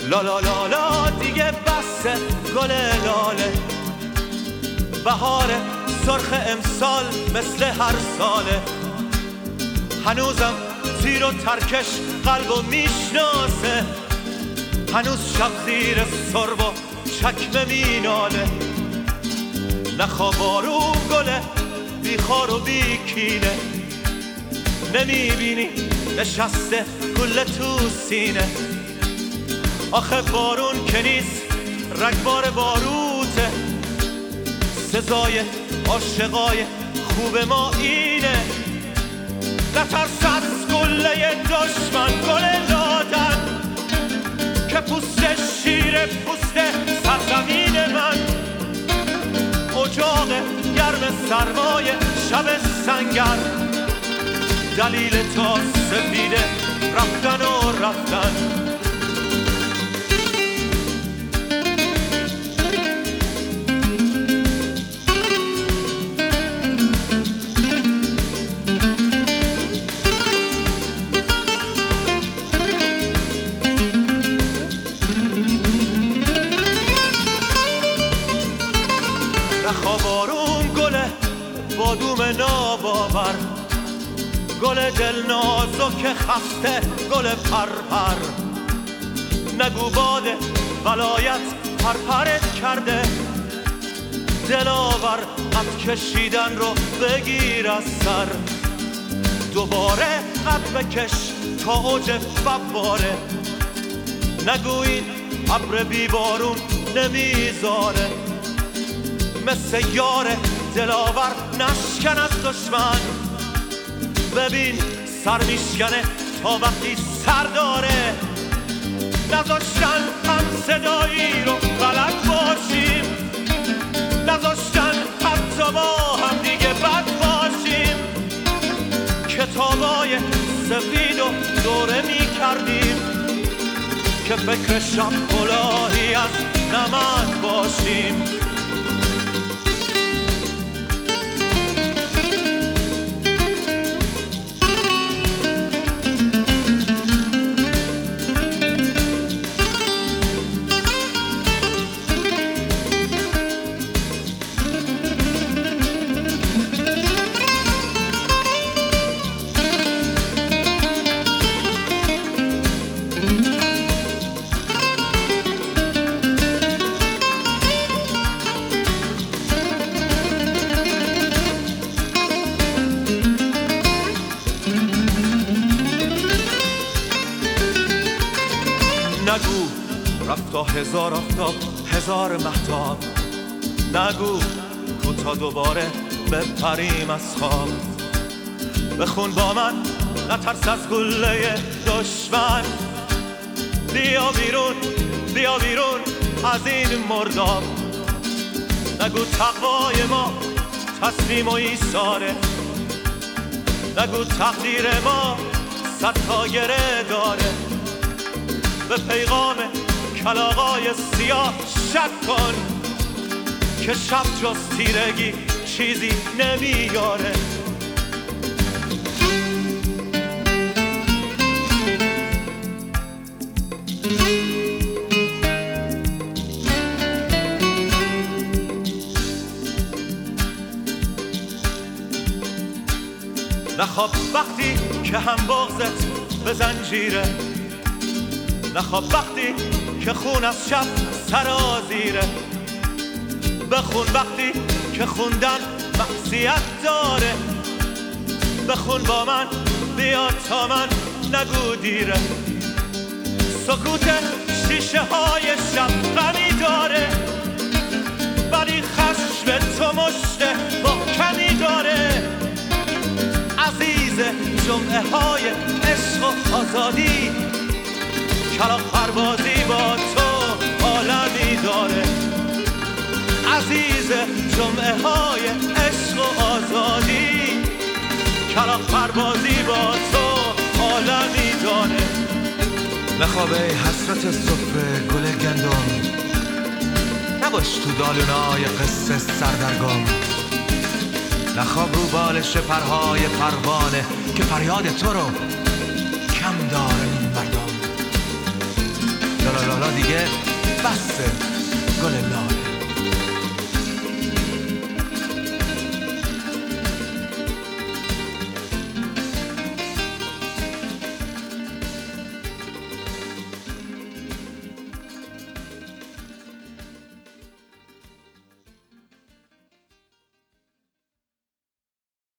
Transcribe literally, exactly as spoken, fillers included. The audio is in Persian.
لا لا لا لا دیگه بسه گل لاله، بهار سرخ امسال مثل هر ساله. هنوزم زیر و ترکش قلبو میشناسه، هنوز شب زیر سرب و چکمه میناله. نخوا بارون گله بی خار و بی کینه، نمیبینی نشسته گل تو سینه. آخه بارون که نیست رگبار باروته، سزای عاشقای خوب ما اینه. نترس از گله دشمن گل دادن، که پوست شیر پوست سرزمین من. اجاق گرم سرمای شب سنگر، دلیل تا سفیده رفتن و رفتن. بارون گله بادوم ناباور، گل دل نازک خسته گل پرپر. نگو باد ولایت پرپرت کرده، دلاور قد کشیدن رو بگیر از سر. دوباره قد بکش تا اوج فواره، نگو این ابر بی بارون نمیذاره. مثل یار دلاور نشکن از دشمن، ببین سر میشکنه تا وقتی سر داره. نذاشتن هم صدایی رو غلط باشیم، نذاشتن حتی با هم دیگه بد باشیم. کتابای سفید و دوره میکردیم، که فکر شب کلاهی از نمد باشیم. نگو رفت تا هزار آفتاب هزار مهتاب، نگو کوتا دوباره بپریم از خواب. بخون با من نترس از گله دشمن، بیا بیرون بیا بیرون از این مرداب. نگو تقوای ما تسلیم و ایثاره، نگو تقدیر ما صد تا گره داره. به پیغام کلاغای سیاه شک کن، که شب جز تیرگی چیزی نمیاره. نخواب وقتی که هم بغضت به زنجیره، نخواب وقتی که خون از شب سرازیره. بخون وقتی که خوندن معصیت داره، بخون با من بیا تا من نگو دیره. سکوت شیشه های شب غمی داره، ولی خشم تو مشت محکمی داره. عزیز جمعه های عشق و آزادی، کلاغ پروازی با تو عالمی داره. عزیز جمعه های عشق و آزادی، کلاغ پروازی با تو عالمی داره. نخوابه حسرت صفر گل گندم، نباش تو دالونای قصه سردرگم. نخواب رو بالش پرهای پروانه، که فریاد تو رو کم داره این مردم. لا لا لا دیگه بسه گل لاله.